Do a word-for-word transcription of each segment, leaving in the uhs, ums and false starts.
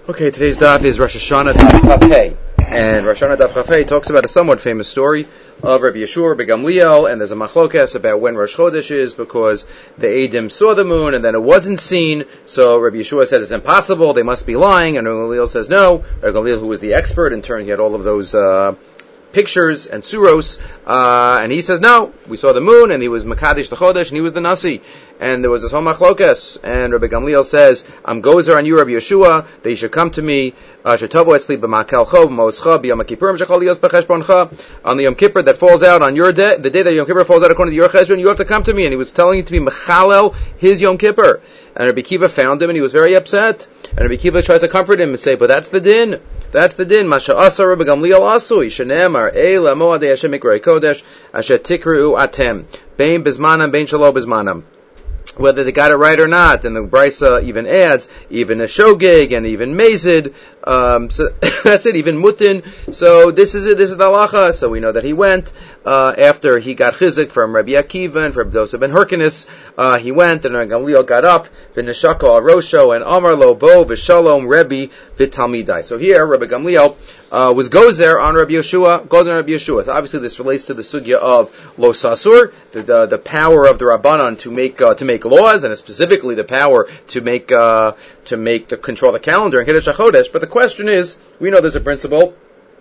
Okay, today's daf is Rosh Hashanah Daf Chafei, and Rosh Hashanah Daf Chafei talks about a somewhat famous story of Rabbi Yeshua, Rabbi Gamliel, and there's a machlokas about when Rosh Chodesh is, because the Eidim saw the moon and then it wasn't seen, so Rabbi Yeshua said it's impossible, they must be lying, and Rabbi Gamliel says no. Rabbi Gamliel, who was the expert, in turn he had all of those uh, pictures and suros, uh, and he says no, we saw the moon, and he was Makadish the Chodesh, and he was the Nasi. And there was this whole machlokas, and Rabbi Gamliel says, I'm gozer on you, Rabbi Yeshua, that you should come to me, uh, shetovo etzli b'makelcho, b'moscha, b'yom kippurim shechol lios b'cheshboncha, on the Yom Kippur that falls out on your day, the day that Yom Kippur falls out according to your cheshbon, you have to come to me. And he was telling you to be mechalel his Yom Kippur. And Rabbi Kiva found him, and he was very upset. And Rabbi Kiva tries to comfort him and say, but that's the din. That's the din. Masha asa Rabbi Gamliel asu, shenemar eila moadei Hashem mikrei kodesh, asher tikreu atem, bein bizmanam, bein shalo bizmanam. Whether they got it right or not, and the Brisa even adds, even a shogeg, and even mazid, um, so that's it, even mutin. So this is it, this is the halacha. So we know that he went, uh, after he got chizik from Rabbi Akiva and from Dosa ben Hyrcanus, uh, he went, and Rabbi Gamliel got up, v'neshako al rosho, and amar lo bo, v'shalom Rebbe, v'talmidai. So here, Rabbi Gamliel, Uh, was gozer on Rabbi Yeshua, gozer on Rabbi Yeshua. So obviously, this relates to the sugya of lo sasur, the, the the power of the Rabbanan to make uh, to make laws, and specifically the power to make uh, to make the control the calendar in Kiddush HaChodesh. But the question is, we know there's a principle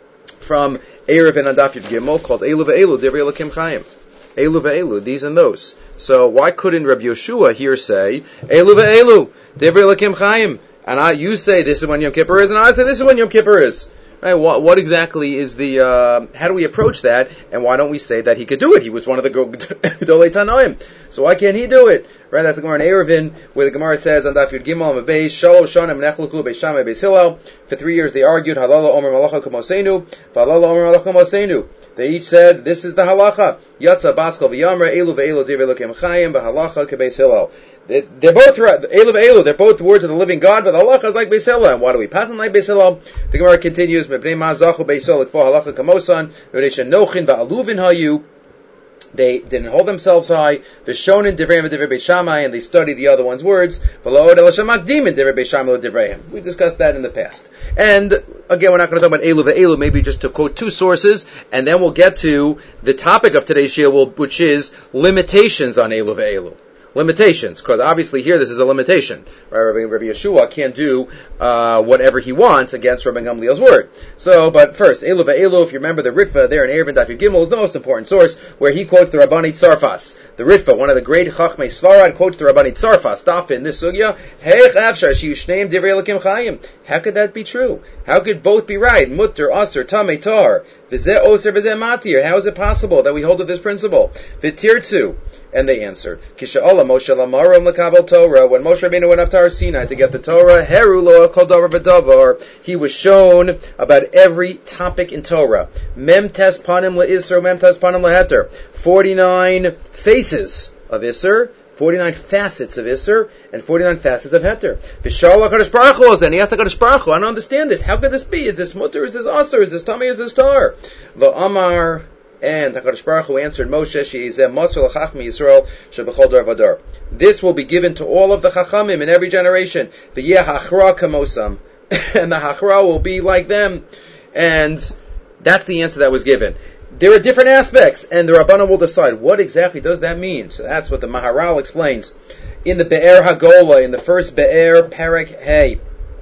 from Erev and Adaf Yud Gimel called Elu ve'elu Divrei Elokim Chaim. Elu ve'elu, these and those. So why couldn't Rabbi Yeshua here say Elu ve'elu Divrei Elokim Chaim? And I, you say this is when Yom Kippur is, and I say this is when Yom Kippur is. Right, what, what exactly is the, uh, how do we approach that, and why don't we say that he could do it? He was one of the Gedolei Tanoim. So why can't he do it? Right, that's the Gemara in Eruvin, where the Gemara says, on Daf Yud Gimel, Mebeis, Shalosh Shonim, Nechluku, Beis Shammai, Beis Hillel. For three years they argued, Halala Omer Malacha Kamosenu, Valala Omer Malacha Kamosenu. They each said, this is the halacha. Yatza Baskal V'Yamra, Elu Ve'elu Divrei Elokim Chaim, B'Halacha K'Beis Hillel. They're both Elu Ve'elu. They're both words of the living God, but the halacha is like Beis Hillel. And why do we pass on like Beis Hillel? The Gemara continues, Mebnei Ma'azachu Beis Hillel L'Kfo Halacha Kamosan, Mebnei Shenochin Ba'aluvin Hayu. They didn't hold themselves high. V'shonin Divrei Divrei Beis Shammai, and they studied the other one's words. V'lo El Shamak Dimin Divrei Beis Shammai Divrei. We discussed that in the past. And again, we're not going to talk about Elu ve'elu, maybe just to quote two sources, and then we'll get to the topic of today's shiur, which is limitations on Elu ve'elu. Limitations, because obviously here this is a limitation. Right? Rabbi, Rabbi Yeshua can't do uh, whatever he wants against Rabbi Gamliel's word. So, but first, Elu ve'elu, if you remember the Ritva there in Eruvin Daf Yud Gimel, is the most important source, where he quotes the Rabbanit Sarfas. The Ritva, one of the great Chachmei Svarad, quotes the Rabbanit Sarfas. Stop in this sugya. Heich afshar sheyushneim divrei Elokim Chaim. How could that be true? How could both be right? Mutter, aser, tamei, tar. V'zeh oser, v'zeh matir. How is it possible that we hold to this principle? V'tirtzu. And they answered, Kisha'ala Moshe lamaram l'kabel Torah. When Moshe Rabbeinu went up to Har Sinai to get the Torah, Heru lo kol davar v'davar. He was shown about every topic in Torah. Mem tes panim le'isr, mem tes panim le'heter. Forty-nine faces of Isser, forty-nine facets of Isser, and forty-nine facets of Heter. V'shalach HaKadosh Baruch Hu, and he asked HaKadosh Baruch Hu, I don't understand this. How could this be? Is this mutter? Is this aser? Is this tummy? Is this tar? V'amar. And HaKadosh Baruch Hu answered Moshe, She'ezeh Moshe l'chachmi Yisrael she'b'chol dar v'dar. This will be given to all of the Chachamim in every generation. V'yeh hachra kamosam. And the hachra will be like them. And that's the answer that was given. There are different aspects, and the Rabbanan will decide what exactly does that mean. So that's what the Maharal explains. In the Be'er Hagola, in the first Be'er Perek Hey,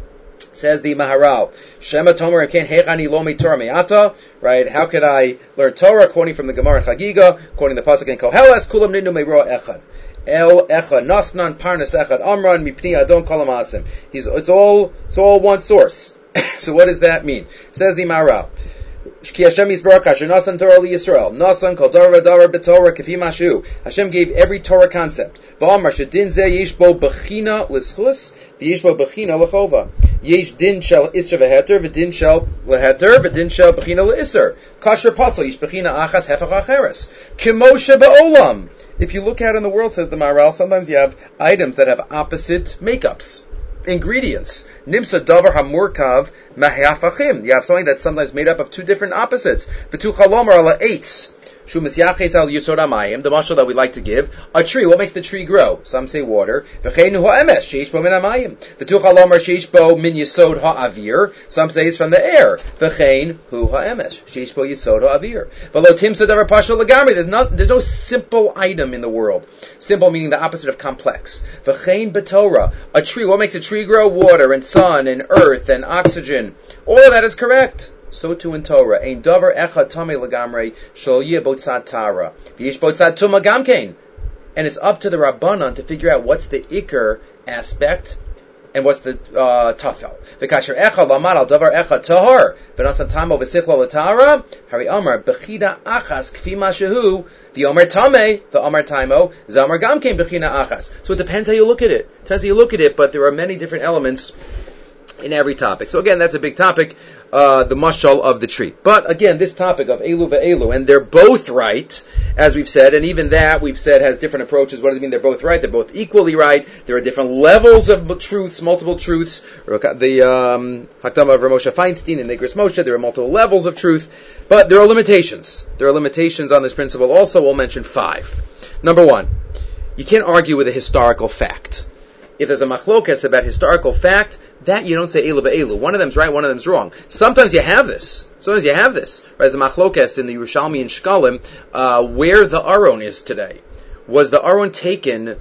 says the Maharal, Shema Tomer Ken Hechani Lomi Torah Me'ata, right? How could I learn Torah? Quoting from the Gemara in Chagiga, quoting the pasuk in Koheles, Kulam Ninu Me'roa Echad. El Echad Nasnan Parnas Echad Amran Mipni Adon Kolam Asim. He's it's all it's all one source. So what does that mean? Says the Maharal. Ki Hashem Yisbarach Asher Nasan Torah LiYisrael Nasan Kol Davar V'Davar B'Torah K'fi Mashu. Hashem gave every Torah concept. V'Amar Shedin Zeh Yesh Bo Bechina L'Schus V'Yesh Bo Bechina L'Chova. Yesh Din Shel Isser V'Heter V'Din Shel L'Heter V'Din Shel Bechina L'Isser. Kasher Pasal Yesh Bechina Achas Hefach Acheres. K'Moshe Ba'olam. If you look out in the world, says the Maharal, sometimes you have items that have opposite makeups. Ingredients. Nimsa davar hamurkav mahafachim. You have something that's sometimes made up of two different opposites. V'tu chalomar ala eitz. Shu misyaches al yisod hamayim, the mashal that we like to give. A tree, what makes the tree grow? Some say water. V'chein hu ha'emes, sheish bo min hamayim. V'tuch halomar sheish bo min yisod ha'avir. Some say it's from the air. V'chein hu ha'emes, sheish bo yisod ha'avir. V'lo timsa davar pashal lagamri. There's no, there's no simple item in the world. Simple meaning the opposite of complex. V'chein b'torah, a tree, what makes a tree grow? Water and sun and earth and oxygen. All of that is correct. So too in Torah. Ein davar echad tamei lagamrei shel yeh botzad tara. V'yesh botzad tuma gamkein. And it's up to the Rabbanan to figure out what's the ikar aspect and what's the uh, tafel. V'kasher echad lamad al davar echad tahar v'nasan tamo v'sichlo l'tara hari amar bechida achas kfi ma shehu v'yomer tamei v'amar taimo zamar gamkein bechina achas. So it depends how you look at it. It depends how you look at it, but there are many different elements in every topic. So again, that's a big topic, uh, the mashal of the tree. But again, this topic of Elu ve'elu, and they're both right, as we've said, and even that we've said has different approaches. What does it mean they're both right? They're both equally right. There are different levels of truths, multiple truths. The um, Hakdama of Ramosha Feinstein and Nigris Moshe, there are multiple levels of truth, but there are limitations. There are limitations on this principle also. We'll mention five. Number one, you can't argue with a historical fact. If there's a machlokas about historical fact, that you don't say elu ve'elu. One of them's right, one of them's wrong. Sometimes you have this. Sometimes you have this. Right, as a machlokas in the Yerushalmi and Shkalim, uh, where the Aron is today. Was the Aron taken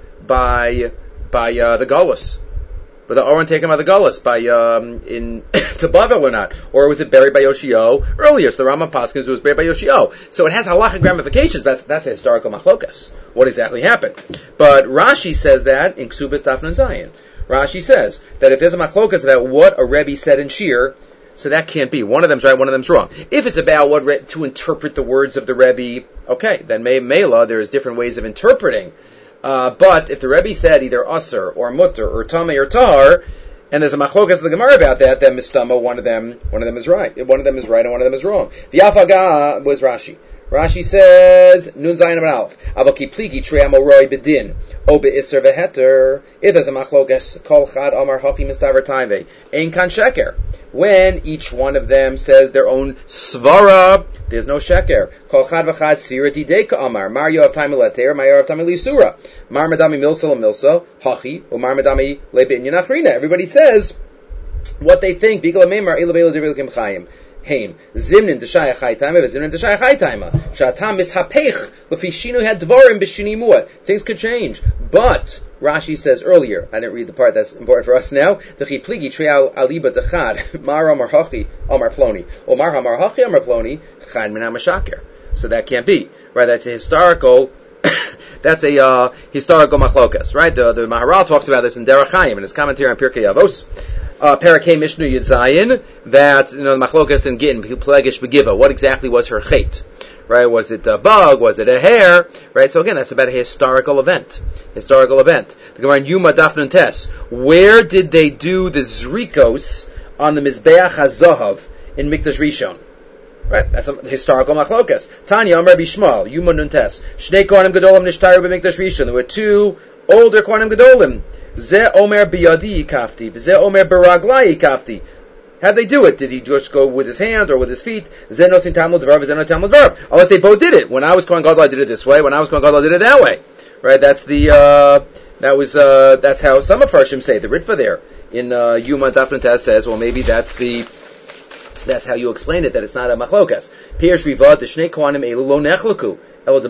by by uh, the Gullus? Was the Aron taken by the Gullus by um, in to Bavel or not? Or was it buried by Yoshio earlier? So the Rambam Paskins was buried by Yoshio. So it has halachic ramifications. That's that's a historical machlokas. What exactly happened? But Rashi says that in Ksubas Daf Nun Zayin. Rashi says that if there's a machlokas about what a Rebbe said in Shir, so that can't be. One of them's right, one of them's wrong. If it's about what re- to interpret the words of the Rebbe, okay, then may Mela, there's different ways of interpreting. Uh, but if the Rebbe said either Asr or Mutter or Tameh or Tar, and there's a machlokas of the Gemara about that, then Mistama, one of them, one of them is right. One of them is right and one of them is wrong. The Afaga was Rashi. Rashi says, Nun Zayin Amar Aleph, Avaki Pligi Trei Amoroi Bedin, O Be'isr Veheter, if there's a machlokas, Kol Chad Amar Hafi Mistaver Taive, Ein Kan Sheker. When each one of them says their own svara, there's no sheker. Kol Chad V'Chad Sfira Dideka Amar, Mar Yoav Taimi Leter, Mar Yoav Taimi Lisura, Mar Madami Milsa Milsa, Hachi, or Mar Madami Lebin Yanachrina. Everybody says what they think, Bigla Meimar, Ila Be'ila Devil Kim Chayim. Haim zimnin d'shaya chaytaima v'zimnin d'shaya chaytaima shatam mishapech lefi shinu had dvarim b'shini muat. Things could change, but Rashi says earlier, I didn't read the part that's important for us now, the chipligi treal aliba dechad mar amar hachi amar ploni or mar amar hachi amar ploni chad min hamashaker. So that can't be right. That's a historical. That's a uh, historical machlokas, right? The, the Maharal talks about this in Derech Chaim in his commentary on Pirkei Avos. Uh, Parakeh Mishnu Yud Zayin, that, you know, the machlokas in Gittin, Plegish Begiva, what exactly was her chait? Right? Was it a bug? Was it a hair? Right? So again, that's about a historical event. Historical event. The Gemara in Yuma Daf Nun Tes. Where did they do the zrikos on the Mizbeach HaZahav in Mikdash Rishon? Right? That's a historical machlokas. Tanya Amar Bishmal, Yuma Nun Tes. Shnei Kohanim Gedolim Nishtaru b'Mikdash Rishon. There were two older Kohanim Gedolim. Ze omer biyadi kafti, ze omer baraglai kafti. How'd they do it? Did he just go with his hand or with his feet? Ze nosin tamud dvarav, ze no tamud dvarav. Unless they both did it. When I was Kohen Gadol, I did it this way. When I was Kohen Gadol, I did it that way. Right? That's the, uh, that was, uh, that's how some of Farshim say. The Ritva there in, uh, Yuma Daf Nun Tes says, well, maybe that's the, that's how you explain it, that it's not a machlokas. Pirush Riva, the Shnei Kohanim elu lo nechlaku. It's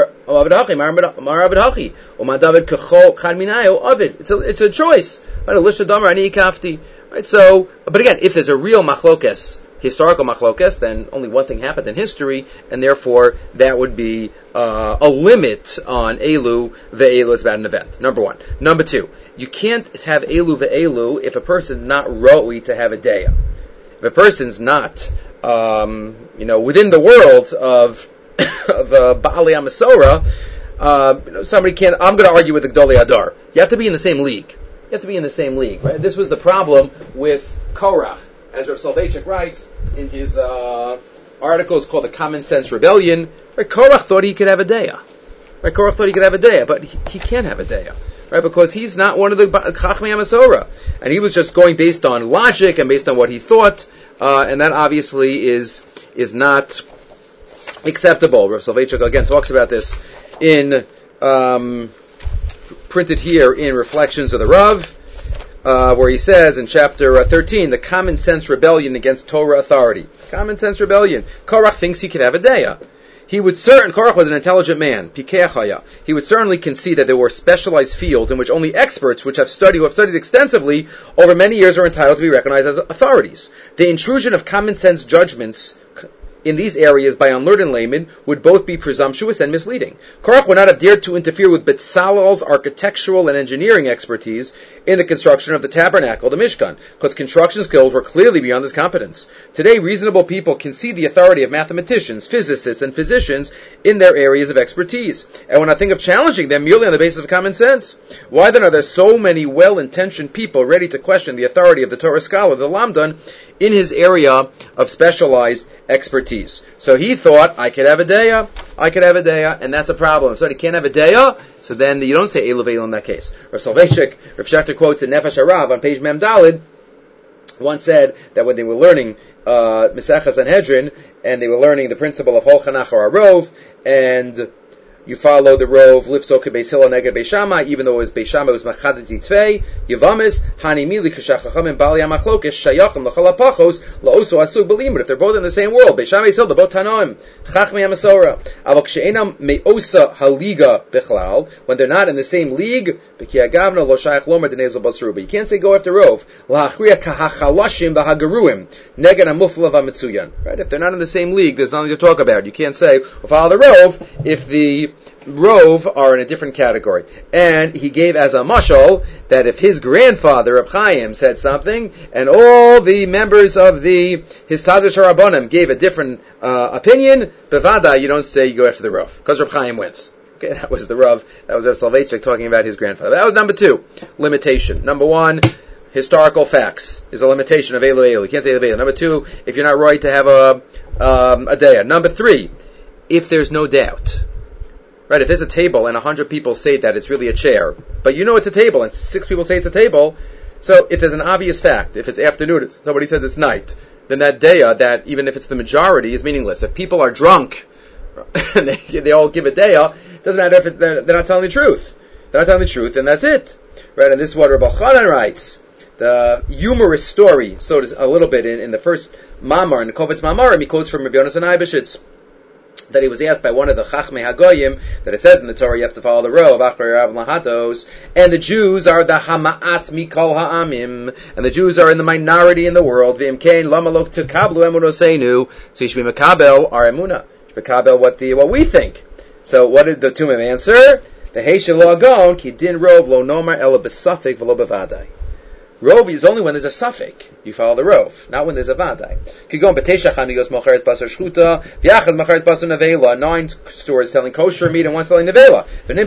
a, it's a choice. Right? So, but again, if there's a real machlokas, historical machlokas, then only one thing happened in history, and therefore that would be uh, a limit on elu ve'elu is about an event. Number one. Number two, you can't have elu ve'elu if a person's not ro'i to have a deya. If a person's not, um, you know, within the world of of uh, Ba'ali HaMasora, uh, you know, somebody can't, I'm going to argue with the Gdolei Adar. You have to be in the same league. You have to be in the same league, right? This was the problem with Korach. As Rav Soloveitchik writes in his uh, article, it's called The Common Sense Rebellion, right? Korach thought he could have a deya. Right? Korach thought he could have a deya, but he, he can't have a deya. Right? Because he's not one of the Chachmei HaMasora. And he was just going based on logic and based on what he thought, uh, and that obviously is, is not acceptable. Rav Soloveitchik again talks about this in um, printed here in Reflections of the Rav. Uh, where he says in chapter uh, thirteen, the common sense rebellion against Torah authority. Common sense rebellion. Korach thinks he could have a daya. He would certain Korach was an intelligent man. Pikeach haya. He would certainly concede that there were specialized fields in which only experts, which have studied, who have studied extensively over many years, are entitled to be recognized as authorities. The intrusion of common sense judgments in these areas by unlearned laymen would both be presumptuous and misleading. Korach would not have dared to interfere with Betzalel's architectural and engineering expertise in the construction of the tabernacle, the Mishkan, because construction skills were clearly beyond his competence. Today, reasonable people can see the authority of mathematicians, physicists, and physicians in their areas of expertise, and when I think of challenging them merely on the basis of common sense. Why then are there so many well-intentioned people ready to question the authority of the Torah scholar, the Lamdan, in his area of specialized expertise? So he thought, I could have a daya, I could have a daya, and that's a problem. So he can't have a daya, so then you don't say Elu Ve'elu in that case. Rav Soloveitchik, Rav Schachter quotes in Nefesh HaRav on page Mem Dalid, once said that when they were learning uh, Mesechah Sanhedrin, and they were learning the principle of Hol Chanach or Arov, and you follow the rove Lifso Beis Hillel Neged Beis Shammai, even though it was Beis Shammai, it was Machadit Tvei Yevamis Hani Mili Kashachacham and Bali Amachlokesh Shayachim Lachalapachos Laosu Asug Belim. But if they're both in the same world, Beis Shammai Hill, they're both Tanoim Chachmei Amasora. Avok She'enam Meosa Haliga Bichlal, when they're not in the same league, Bekia Gavna Lo Shayach Lomer Denezel Basruba. You can't say go after rove Lachriya Kahachalashim Bahagaruim Neged Amuflav Amitsuyan. Right? If they're not in the same league, there's nothing to talk about. You can't say well, follow the rove if the Rove are in a different category. And he gave as a mashal that if his grandfather, Reb Chaim, said something, and all the members of the his Tadrash HaRabbanim gave a different uh, opinion, bevada, you don't say you go after the Rove, because Reb Chaim wins. Okay, that was the Rav, that was Rav Soloveitchik talking about his grandfather. That was number two, limitation. Number one, historical facts is a limitation of Elu Elu. You can't say Elu Elu. Number two, if you're not right to have a, um, a daya. Number three, if there's no doubt. Right, if there's a table and a hundred people say that it's really a chair, but you know it's a table and six people say it's a table, so if there's an obvious fact, if it's afternoon, it's, somebody says it's night, then that daya, that even if it's the majority, is meaningless. If people are drunk and they, they all give a daya, it doesn't matter if it, they're, they're not telling the truth. They're not telling the truth, and that's it. Right, and this is what Rabbi Chanan writes. The humorous story, so to, a little bit in, in the first Mamar, in the Kovetz Mamarim, he quotes from Rabbi Yonasan Eibeshitz, that he was asked by one of the Chachmei Hagoyim, that it says in the Torah you have to follow the Rov, Achar Rav Lahatos, and the Jews are the Hama'at Mikol Ha'amim, and the Jews are in the minority in the world, V'im Kein Lamalok Tekablu Emunosenu, so you should be Makabel our Emunah, you should be Makabel what, the, what we think. So what did the Tumim answer? The Heishel Lo Agon, Ki Din Rov Lo Nomar Ela B'Safik V'Lo B'Vadai. Rov is only when there's a suffix. You follow the rov, not when there's a vadai. Nine stores selling kosher meat and one selling nevela.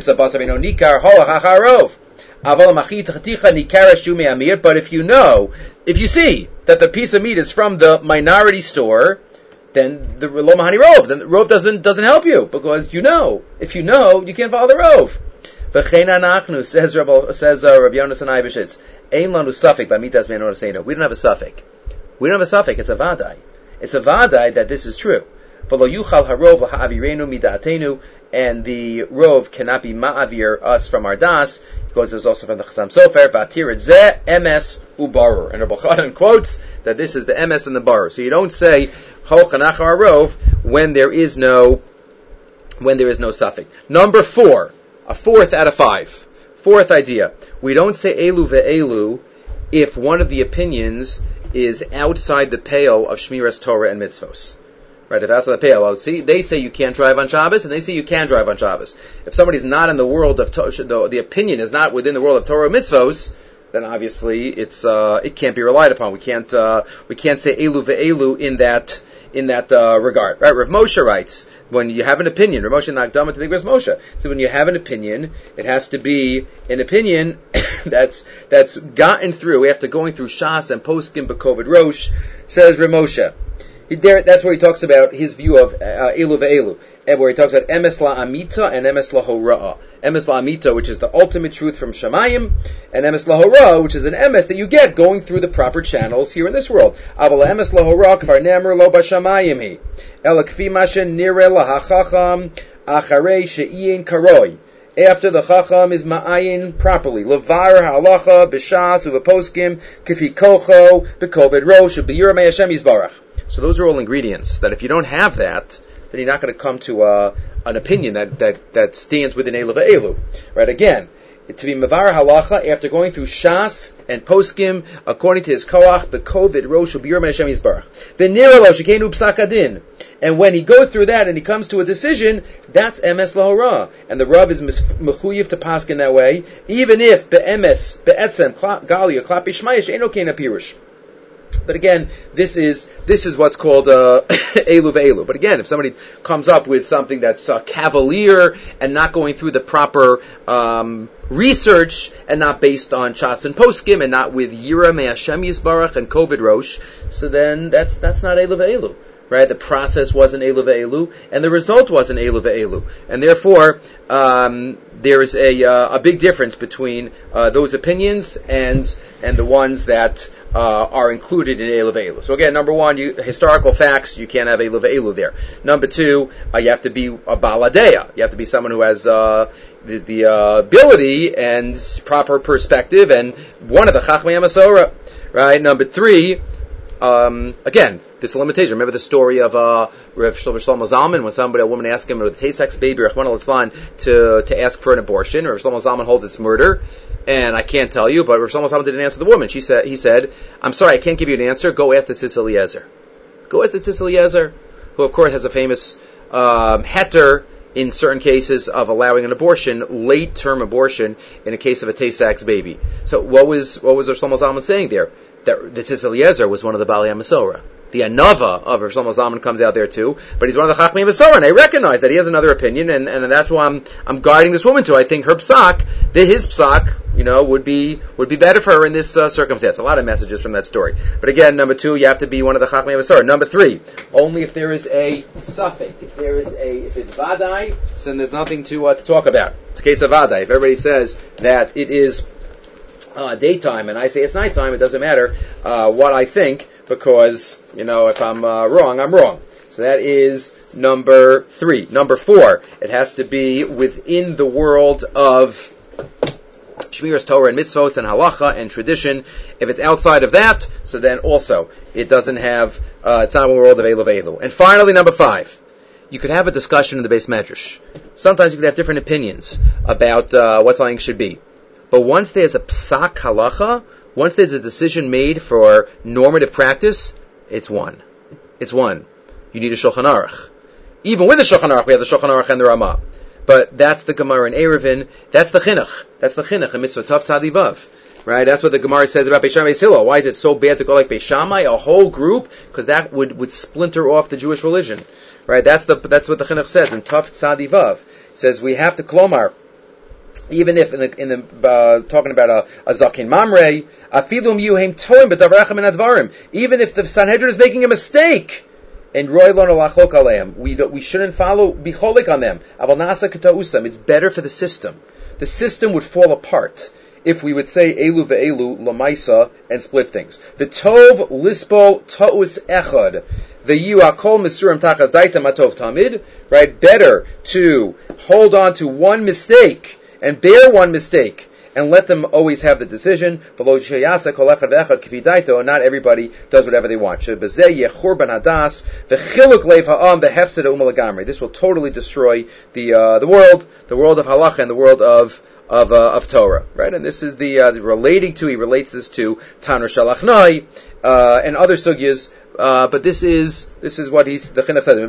But if you know, if you see that the piece of meat is from the minority store, then the lo mahani rov, then the rov doesn't doesn't help you, because you know. If you know, you can't follow the rov. Says Rabbi says uh, Rabbi Yonasan Eibeshitz, Ein lanu safek b'amitas me'anotasenu. We don't have a safek. We don't have a safek. It's a vadai. It's a vadai that this is true. V'lo yuchal harov ha'avirenu mida'atenu, and the rov cannot be ma'avir us from our das, because there's also from the Chasam Sofer, v'atir et zeh emes ubarur. And Rabbi Chanan quotes that this is the emes and the barur. So you don't say hol chanach harov when there is no when there is no safek. Number four. A fourth out of five. Fourth idea. We don't say Elu ve'elu if one of the opinions is outside the pale of Shmiras Torah and Mitzvos. Right, if outside the pale, see, they say you can't drive on Shabbos, and they say you can drive on Shabbos. If somebody's not in the world of, the, the opinion is not within the world of Torah and Mitzvos, then obviously it's, uh, it can't be relied upon. We can't, uh, we can't say Elu ve'elu in that, in that, uh, regard. Right, Rav Moshe writes, when you have an opinion, Rav Moshe Nagdama to the Rav Moshe. So when you have an opinion, it has to be an opinion that's that's gotten through after going through Shas and Poskim B'Kovid Rosh. Says Rav Moshe. He, there, that's where he talks about his view of uh, Elu ve'elu. where he talks about emes la'amita and emes lahora'ah. Emes la'amita, which is the ultimate truth from Shamayim, and emes lahora'ah, which is an emes that you get going through the proper channels here in this world. Aval emes lahora'ah kvar nemer lo b'shamayim hi. Ela kfi mashen nire lahachacham acharei she'ien karoi. After the chacham is ma'ayin properly. Levar halacha b'shas u'v'poskim k'fi kocho b'koved rosh u'b'yirah me'Hashem yizbarach. So those are all ingredients that if you don't have that, then you're not going to come to uh, an opinion that, that, that stands within Elu ve'elu. Right? Again, to be mavar halacha after going through shas and poskim according to his koach b'koved rosh u'b'yirah me'Hashem yizbarach. V'nira lo shekenu psak adin. And when he goes through that and he comes to a decision, that's emes lahora. And the Rav is mechuyev to paskin that way, even if be'emes, be'etzem, gali, or klapi shmayish, eno kena pirush. But again, this is this is what's called uh, elu ve'elu. But again, if somebody comes up with something that's uh, cavalier and not going through the proper um, research and not based on Chas and Poskim and not with Yira Me'Hashem Yisbarach and Kovid Rosh, so then that's that's not elu ve'elu. Right, the process wasn't Elu ve'elu, and the result wasn't Elu ve'elu, and therefore um, there is a uh, a big difference between uh, those opinions and and the ones that uh, are included in Elu ve'elu. So again, number one, you, historical facts, you can't have Elu ve'elu there. Number two, uh, you have to be a baladeya. You have to be someone who has uh, the, the uh, ability and proper perspective, and one of the Chachmei HaMasorah. Right. Number three, um, again. This limitation. Remember the story of uh, Rav Shlomo Zalman when somebody, a woman asked him, with a Tay-Sex baby, Rachmana litzlan, to to ask for an abortion. Rav Shlomo Zalman holds it's murder, and I can't tell you. But Rav Shlomo Zalman didn't answer the woman. She said, he said, "I'm sorry, I can't give you an answer. Go ask the Tzitz Eliezer. Go ask the Tzitz Eliezer, who of course has a famous um, heter in certain cases of allowing an abortion, late term abortion, in a case of a Tay-Sex baby." So what was what was Rav Shlomo Zalman saying there? That the Tzitz Eliezer was one of the Balei HaMasorah. The Anava of Rav Shlomo Zalman comes out there too, but he's one of the Chachmei HaMasorah, and I recognize that he has another opinion, and, and that's why I'm I'm guiding this woman to. I think her psak, that his psak, you know, would be would be better for her in this uh, circumstance. A lot of messages from that story. But again, number two, you have to be one of the Chachmei HaMasorah. Number three, only if there is a suffix, if there is a if it's vadai, then there's nothing to uh, to talk about. It's a case of vadai. If everybody says that it is uh, daytime and I say it's nighttime, it doesn't matter uh, what I think. Because, you know, if I'm uh, wrong, I'm wrong. So that is number three. Number four, it has to be within the world of Shmiras Torah and mitzvos and halacha and tradition. If it's outside of that, so then also it doesn't have, uh, it's not in the world of Elu ve'elu. And finally, number five, you could have a discussion in the Beis Medrash. Sometimes you could have different opinions about uh, what something should be. But once there's a psak halacha, once there's a decision made for normative practice, it's one. It's one. You need a Shulchan Aruch. Even with the Shulchan Aruch, we have the Shulchan Aruch and the Ramah. But that's the Gemara in Eruvin. That's the Chinuch. That's the Chinuch in Mitzvah Tav Tzadi Vav. Right? That's what the Gemara says about Beis Shammai Beis Hillel. Why is it so bad to go like Beis Shammai, a whole group? Because that would, would splinter off the Jewish religion. Right? That's the that's what the Chinuch says in Tav Tzadi Vav. It says we have to klomar. Even if in the, in the uh, talking about a, a zakin mamre, afilum yuhem toim b'davarachem and advarim. Even if the Sanhedrin is making a mistake, and roy lo nalachok aleim, we don't, we shouldn't follow bicholik on them. Aval nasa k'ta'usam. It's better for the system. The system would fall apart if we would say elu ve'elu lamaisa and split things. The tov lispol ta'us echad. The yu akol misurim tachas daita matov tamid. Right, better to hold on to one mistake and bear one mistake, and let them always have the decision. Not everybody does whatever they want. This will totally destroy the uh, the world, the world of halacha and the world of of uh, of Torah, right? And this is the, uh, the relating to. He relates this to Tanur Shalachnai uh, and other sugyas. Uh, but this is this is what he's the chinuch says.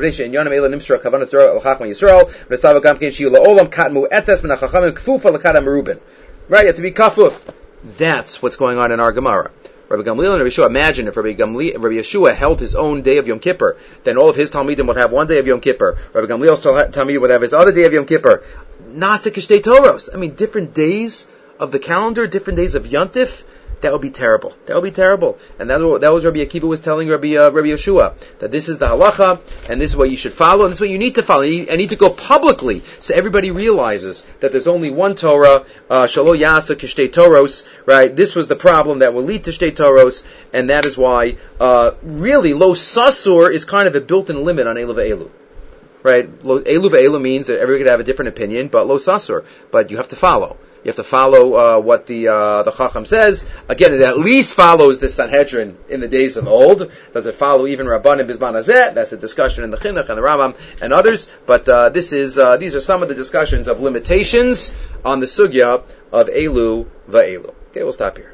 Right, you have to be kafuf. That's what's going on in our Gemara. Rabbi Gamliel and Rabbi Yeshua. Imagine if Rabbi Gamliel, Rabbi Yeshua held his own day of Yom Kippur, then all of his talmidim would have one day of Yom Kippur. Rabbi Gamliel's talmidim would have his other day of Yom Kippur. Nasa kishtei toros. I mean, different days of the calendar, different days of Yontif. that would be terrible. That would be terrible. And that, that was Rabbi Akiva was telling Rabbi, uh, Rabbi Yeshua, that this is the halacha, and this is what you should follow, and this is what you need to follow. And you need to go publicly, so everybody realizes that there's only one Torah, uh, Shalo Yasa Kishtei Toros, right? This was the problem that will lead to Shtei Toros, and that is why, uh, really, Lo Sasur is kind of a built-in limit on Elu Ve'elu. Right? Elu Ve'elu means that everybody could have a different opinion, but Lo Sasur. But you have to follow. You have to follow uh, what the uh, the Chacham says. Again, it at least follows the Sanhedrin in the days of old. Does it follow even Rabbanim Bizman Hazeh? That's a discussion in the Chinuch and the Rambam and others. But uh, this is uh, these are some of the discussions of limitations on the sugya of Elu Ve'elu. Okay, we'll stop here.